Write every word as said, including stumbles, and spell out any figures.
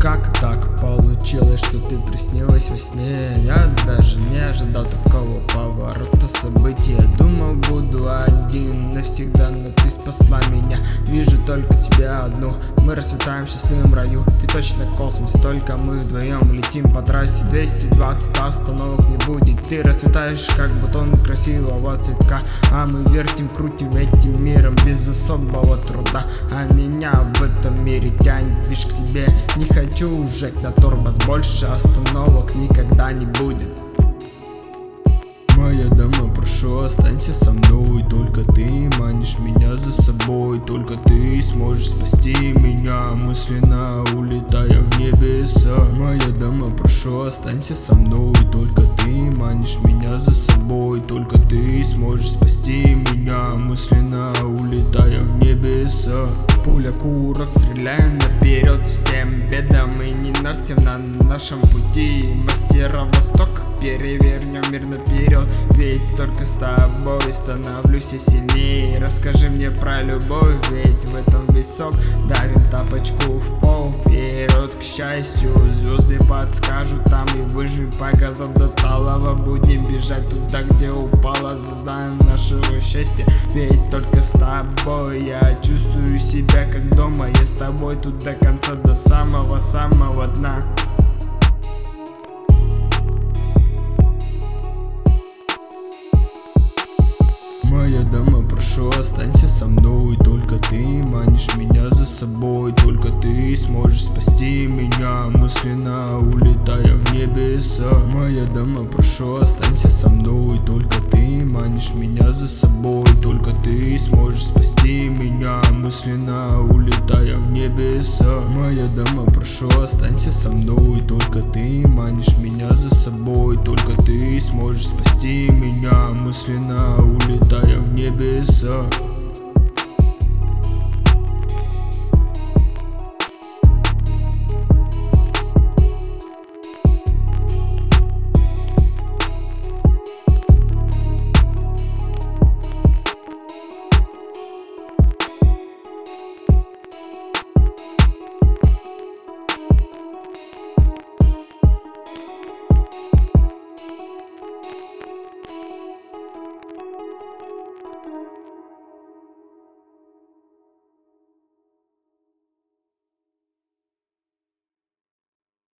Как так получилось, что ты приснилась во сне? Я даже не ожидал такого поворота событий. Думал, буду один навсегда, но ты спасла меня. Вижу только тебя одну, мы расцветаем в счастливом раю. Ты точно космос, только мы вдвоем летим по трассе. Двести двадцать остановок не будет. Ты расцветаешь, как бутон красивого цветка, а мы вертим, крутим этим миром без особого труда. А меня в этом мире тянет лишь к тебе. Не хочу жать на тормоз, больше остановок никогда не будет. Моя дама, прошу, останься со мной. Только ты манишь меня за собой. Только ты сможешь спасти меня, мысленно улетая в небеса. Моя дама, прошу, останься со мной. Только ты манишь меня за собой. Только ты сможешь спасти меня, мысленно улетая в небеса. Пуля, курок, стреляем наперед всем бедам и ненастьям на нашем пути. Мастера Восток, перевернем мир наперед. Ведь только с тобой становлюсь я сильнее. Расскажи мне про любовь, ведь в этом весь сок. Давим тапочку в пол, вперед к счастью. Звезды подскажут, там и выжмем по газам до талого. Будем бежать туда, где упала звезда нашего счастья. Ведь только с тобой я чувствую себя как дома. Я с тобой тут до конца, до самого-самого дна. Моя дама, прошу, останься со мной. Только ты манишь меня за собой. Только ты сможешь спасти меня, мысленно улетая в небеса. Моя дама, прошу, останься со мной. Только ты манишь меня за собой. Только ты сможешь спасти меня, мысленно улетая в небеса. Моя дама, прошу, останься со мной. Только ты манишь меня за собой. Только ты сможешь спасти меня, мысленно улетая в небеса.